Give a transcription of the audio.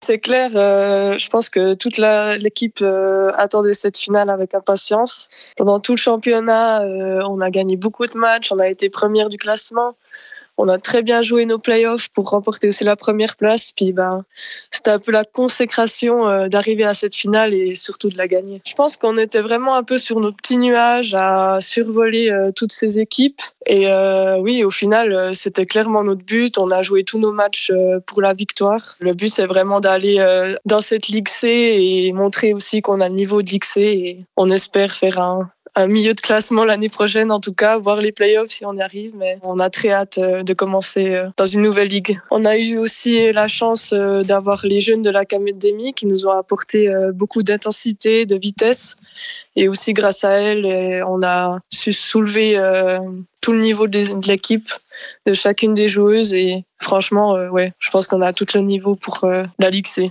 C'est clair, je pense que toute l'équipe attendait cette finale avec impatience. Pendant tout le championnat, on a gagné beaucoup de matchs, on a été première du classement. On a très bien joué nos playoffs pour remporter aussi la première place. Puis c'était un peu la consécration d'arriver à cette finale et surtout de la gagner. Je pense qu'on était vraiment un peu sur nos petits nuages à survoler toutes ces équipes. Et oui, au final, c'était clairement notre but. On a joué tous nos matchs pour la victoire. Le but, c'est vraiment d'aller dans cette Ligue C et montrer aussi qu'on a le niveau de Ligue C. Et on espère faire un milieu de classement l'année prochaine, en tout cas, voir les playoffs si on y arrive. Mais on a très hâte de commencer dans une nouvelle ligue. On a eu aussi la chance d'avoir les jeunes de l'académie qui nous ont apporté beaucoup d'intensité, de vitesse. Et aussi, grâce à elles, on a su soulever tout le niveau de l'équipe, de chacune des joueuses. Et franchement, ouais, je pense qu'on a tout le niveau pour la Ligue C.